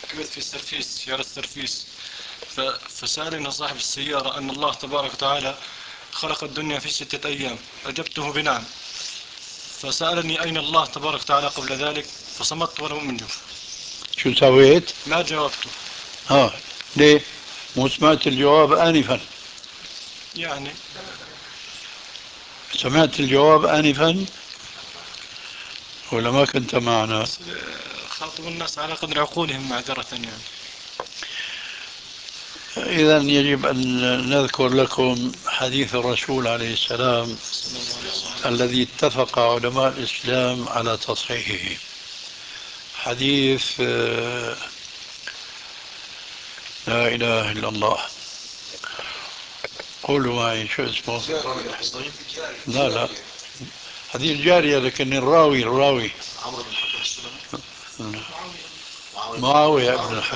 ركبت في سيارة سيرفيس، فسألني صاحب السيارة أن الله تبارك وتعالى خلق الدنيا في 6 أيام، أجبته بنعم. فسألني أين الله تبارك وتعالى قبل ذلك، فصمت ولم أجب. شو سويت؟ ما جاوبته. اه، ليه؟ مو سمعت الجواب آنفا؟ يعني سمعت الجواب آنفا ولا ما كنت معنا؟ خاطب الناس على قدر عقولهم معذرة يعني. إذا يجب أن نذكر لكم حديث الرسول عليه السلام الذي اتفق علماء الإسلام على تصحيحه. حديث لا إله إلا الله، قولوا معي شو اسمه؟ لا لا، حديث جارية، لكن الراوي عمرو بن الحكم السلمي. معاوية بن الحكم